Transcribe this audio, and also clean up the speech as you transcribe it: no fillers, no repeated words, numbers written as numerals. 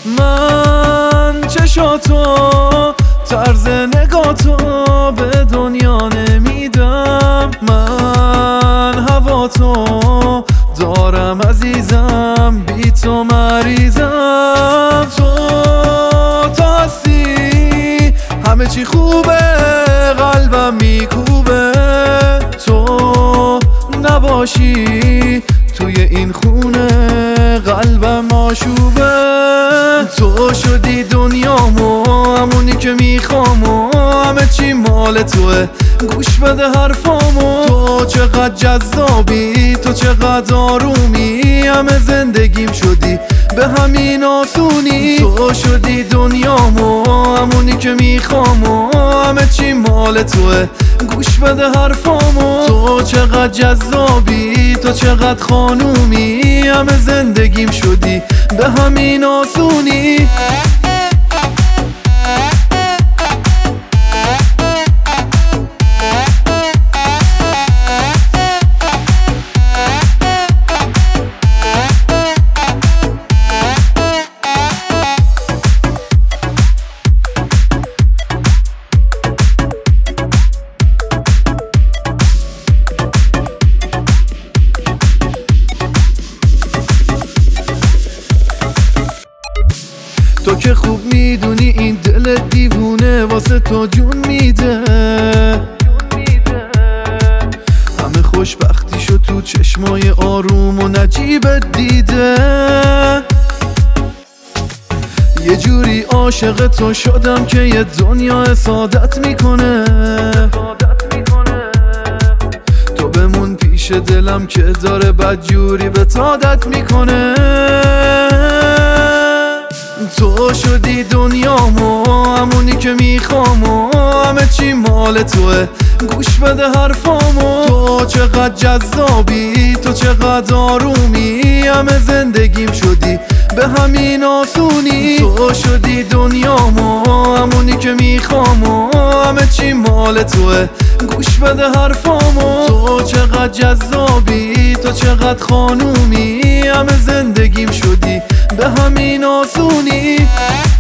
من چشاتو طرز نگاتو به دنیا نمیدم، من هواتو دارم عزیزم، بی تو مریضم. تو هستی همه چی خوبه، قلبم میکوبه، تو نباشی توی این خونه قلبم آشوبه. تو شدی دنیامو، همونی که میخوامو، همه چی مال توه، گوش بده حرفامو. تو چقدر جذابی، تو چقدر آرومی، همه زندگیم شدی به همین آسونی. تو شدی دنیامو، همونی که میخوامو، همه چی مال توه، گوش بده حرفامو. تو چقدر جذابی، تو چقدر خانومی، همه زندگیم شدی به همین آسونی. تو که خوب میدونی این دل دیوونه واسه تو جون میده، همه خوشبختیشو تو چشمای آروم و نجیبت دیده. یه جوری عاشق تو شدم که یه دنیا حسادت میکنه. تو بمون پیش دلم که داره بدجوری به عادت میکنه. تو شدی دنیامو، همونی که میخوامو، همه چی مال توه، گوش بده حرفامو. تو چقدر جذابی، تو چقدر آرومی، همه زندگیم شدی به همین آسونی. تو شدی دنیامو، همونی که میخوامو، همه چی مال توه، گوش بده حرفامو. تو چقدر جذابی، تو چقدر خانومی، همه زندگیم شدی به همین آسونی.